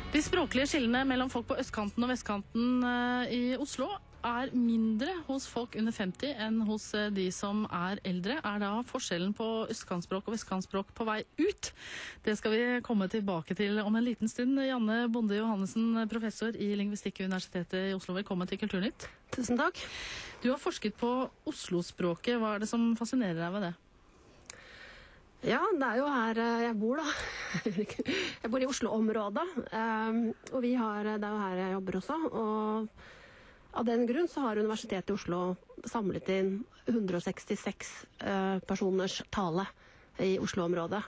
De språklige skillene mellom folk på østkanten og vestkanten i Oslo er mindre hos folk under 50 enn hos de som er eldre. Er da forskjellen på østkantspråk og vestkantspråk på vei ut? Det skal vi komme tilbake til om en liten stund. Janne Bonde Johannessen, professor i lingvistikk ved Universitetet i Oslo. Velkommen til Kulturnytt. Tusen takk. Du har forsket på Oslo-språket. Hva er det som fascinerer deg ved det? Ja, det er jo her jeg bor da. Jeg bor i Oslo-området, og det er jo her jeg jobber også. Og av den grunn så har Universitetet i Oslo samlet inn 166 personers tale i Oslo-området.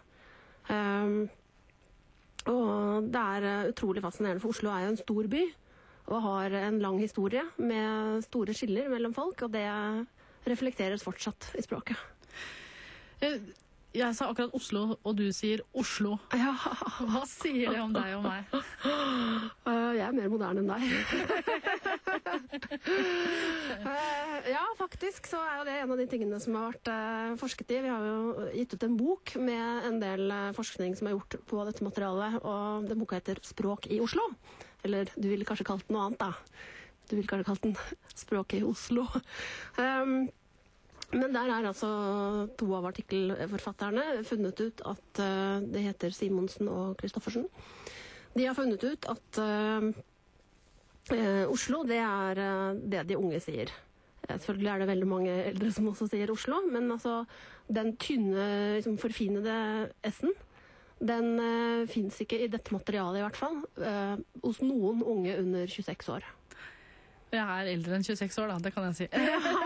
Og det er utrolig fascinerende, for Oslo er jo en stor by, og har en lang historie med store skiller mellom folk, og det reflekteres fortsatt i språket. Jeg sa akkurat Oslo, og du sier Oslo. Ja. Hva sier det om deg og meg? Jeg er mer moderne enn deg. Ja, faktisk så er jo det en av de tingene som har vært forsket i. Vi har jo gitt ut en bok med en del forskning som er gjort på dette materialet, og den boka heter Språk i Oslo. Eller du ville kanskje kalt den noe annet da. Du ville kanskje kalt den Språk i Oslo. Men der er altså to av artikkelforfatterne funnet ut at det heter Simonsen og Kristoffersen. De har funnet ut at Oslo, det er det de unge sier. Selvfølgelig er det veldig mange eldre som også sier Oslo, men altså den tynne, liksom forfinede S-en, den finnes ikke i dette materialet i hvert fall, hos noen unge under 26 år. Jeg er eldre enn 26 år da, det kan jeg si.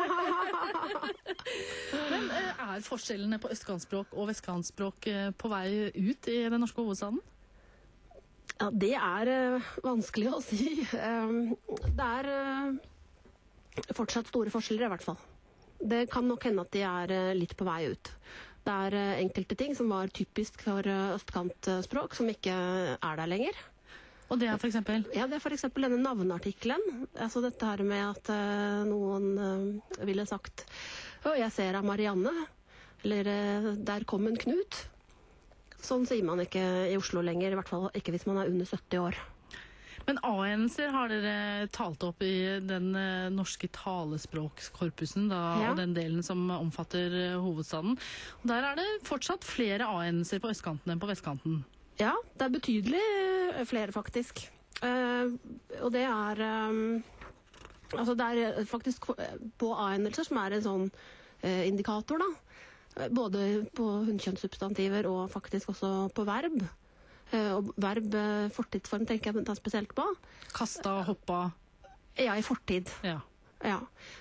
Men er forskjellene på østkantspråk og vestkantspråk på vei ut i den norske hovedstaden? Ja, det er vanskelig å si. Det er fortsatt store forskjeller i hvert fall. Det kan nok hende at de er litt på vei ut. Det er enkelte ting som var typisk for østkantspråk som ikke er der lenger. Og det er for eksempel? Ja, det er for eksempel denne navneartikelen. Altså dette her med at noen ville sagt jeg ser av Marianne, eller der kom en Knut. Sånn sier man ikke i Oslo lenger, i hvert fall ikke hvis man er under 70 år. Men A-endelser har dere talt opp i den norske talespråkskorpusen da, ja. Og den delen som omfatter hovedstaden. Og der er det fortsatt flere A-endelser på østkanten enn på vestkanten. Ja, det er betydelig flere faktisk. Og det er altså det er faktisk på A-endelser som er en sånn indikator da. Både på hunnkjønnssubstantiver og faktisk også på verb. Og verb fortidsform tenker jeg da spesielt på. Kasta, hoppa? Ja, i fortid. Ja. Ja.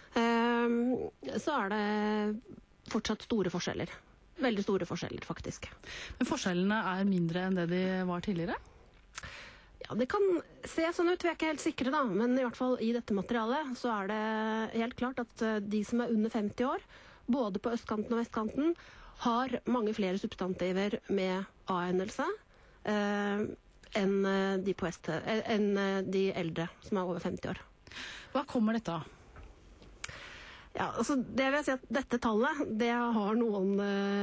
Så er det fortsatt store forskjeller. Veldig store forskjeller, faktisk. Men forskjellene er mindre enn det de var tidligere? Ja, det kan se sånn ut, vi er ikke helt sikre da, men i hvert fall i dette materialet så er det helt klart at de som er under 50 år, både på østkanten og vestkanten, har mange flere substantiver med A-endelse enn de eldre som er over 50 år. Hva kommer dette av? Ja, altså det vil jeg si at dette tallet, det har noen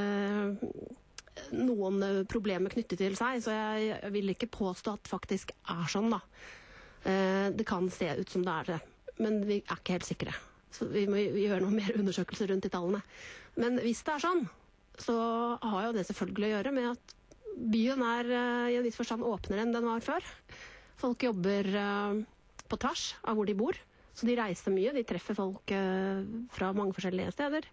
problemer knyttet til seg, så jeg vil ikke påstå at det faktisk er sånn da. Det kan se ut som det er det, men vi er ikke helt sikre. Så vi må gjøre noen mer undersøkelser rundt de tallene. Men hvis det er sånn, så har jo det selvfølgelig å gjøre med at byen er i en viss forstand åpnere enn den var før. Folk jobber på tvers av hvor de bor. Så de reiser mye, de treffer folk fra mange forskjellige steder.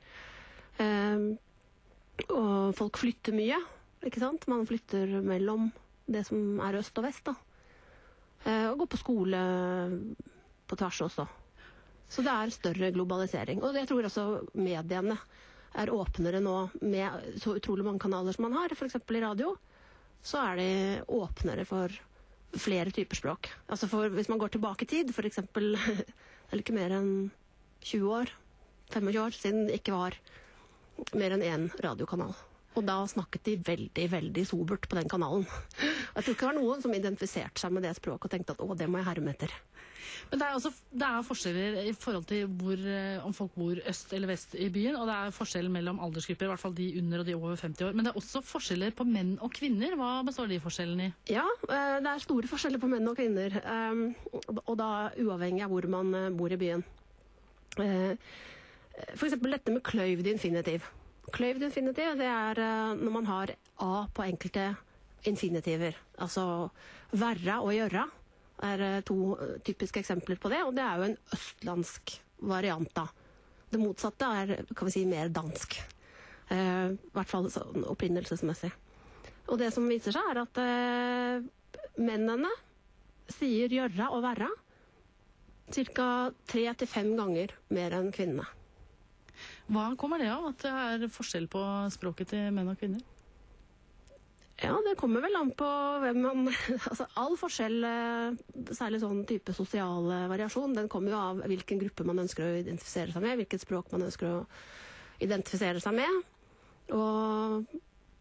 Og folk flytter mye, ikke sant? Man flytter mellom det som er øst og vest da. Og går på skole på tvers også. Så det er større globalisering. Og jeg tror også mediene er åpnere nå med så utrolig mange kanaler som man har. For eksempel i radio, så er de åpnere for flere typer språk. Altså hvis man går tilbake i tid, for eksempel, det er ikke mer enn 20 år, 25 år siden det ikke var mer enn én radiokanal. Og da snakket de veldig, veldig sobert på den kanalen. Jeg tror ikke det var noen som identifiserte seg med det språket og tenkte at det må jeg herme etter. Men det er forskjeller i forhold til om folk bor øst eller vest i byen, og det er forskjell mellom aldersgrupper, i hvert fall de under og de over 50 år. Men det er også forskjeller på menn og kvinner. Hva består de forskjellene i? Ja, det er store forskjeller på menn og kvinner, og da uavhengig av hvor man bor i byen. For eksempel dette med kløyvd infinitiv. Kløyvd infinitiv, det er når man har A på enkelte infinitiver. Altså verra og gjørra er to typiske eksempler på det, og det er jo en østlandsk variant da. Det motsatte er, kan vi si, mer dansk. I hvert fall sånn opprinnelsesmessig. Og det som viser seg er at mennene sier gjørra og verra ca. 3 til 5 ganger mer enn kvinnene. Hva kommer det av, at det er forskjell på språket til menn og kvinner? Ja, det kommer vel an på hvem man... Altså, all forskjell, særlig sånn type sosial variasjon, den kommer jo av hvilken gruppe man ønsker å identifisere seg med, hvilket språk man ønsker å identifisere seg med. Og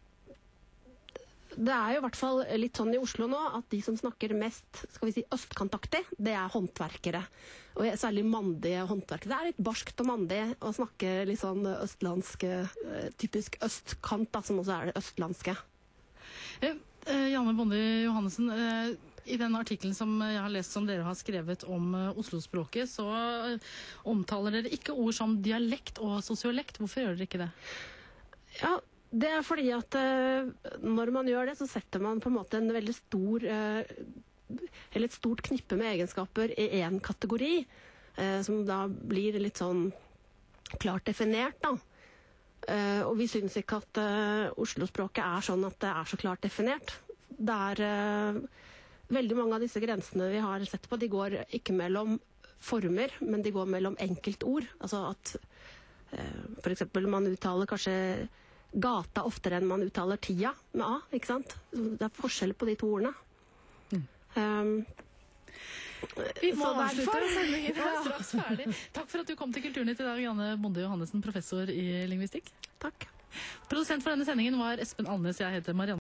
det er jo i hvert fall litt sånn i Oslo nå, at de som snakker mest, skal vi si, østkantaktig, det er håndverkere. Og særlig mandige håndverkere. Det er litt barskt og mandig å snakke litt sånn østlandsk, typisk østkant, da, som også er det østlandske. Janne Bonde Johannessen, i den artikkelen som jeg har lest som dere har skrevet om Oslo-språket, så omtaler dere ikke ord som dialekt og sosiolekt. Hvorfor gjør dere ikke det? Ja, det er fordi at når man gjør det, så setter man på en måte en veldig stor, eller et stort knippe med egenskaper i en kategori, som da blir litt sånn klart definert da. Og vi synes ikke at Oslo-språket er sånn at det er så klart definert. Det er veldig mange av disse grensene vi har sett på, de går ikke mellom former, men de går mellom enkeltord. Altså at for eksempel man uttaler kanskje gata oftere enn man uttaler tida med A, ikke sant? Det er forskjell på de to ordene. Vi må avslutte sendingen, det er straks ferdig. Takk for at du kom til Kulturnytt i dag, Janne Bonde Johannessen, professor i lingvistikk. Takk. Produsent for denne sendingen var Espen Alnes, jeg heter Marianne.